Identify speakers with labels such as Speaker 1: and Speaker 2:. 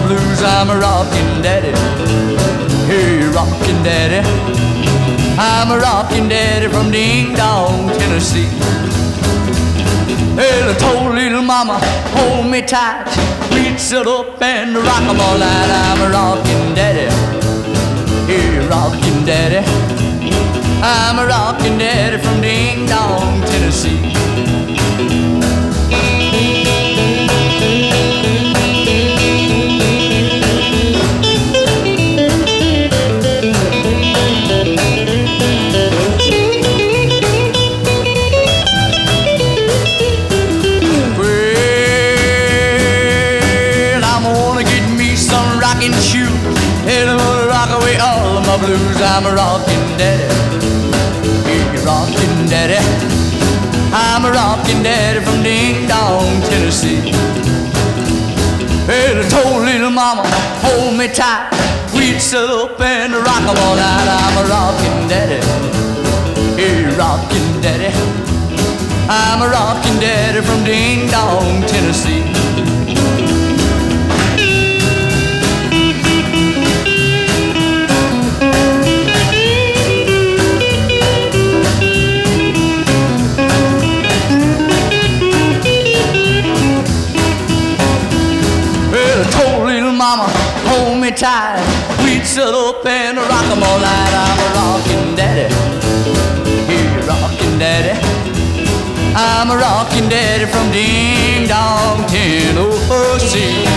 Speaker 1: blues. I'm a rockin' daddy. Hey, rockin' daddy. I'm a rockin' daddy from Ding Dong, Tennessee. Hey, I told little mama, hold me tight. We'd sit up and rock 'em all night. I'm a rockin' daddy. Hey, rockin' daddy. I'm a rockin' daddy from Ding Dong, Tennessee. Blues, I'm a rockin' daddy. Hey, rockin' daddy. I'm a rockin' daddy from Ding Dong, Tennessee. Hey, I told little mama, hold me tight. We'd sit up and rock 'em all night. I'm a rockin' daddy. Hey, rockin' daddy. I'm a rockin' daddy from Ding Dong, Tennessee. Mama, hold me tight. We'd sit up and rock 'em all night. I'm a rockin' daddy. Hey, rockin' daddy. I'm a rockin' daddy from Ding Dong, Tennessee.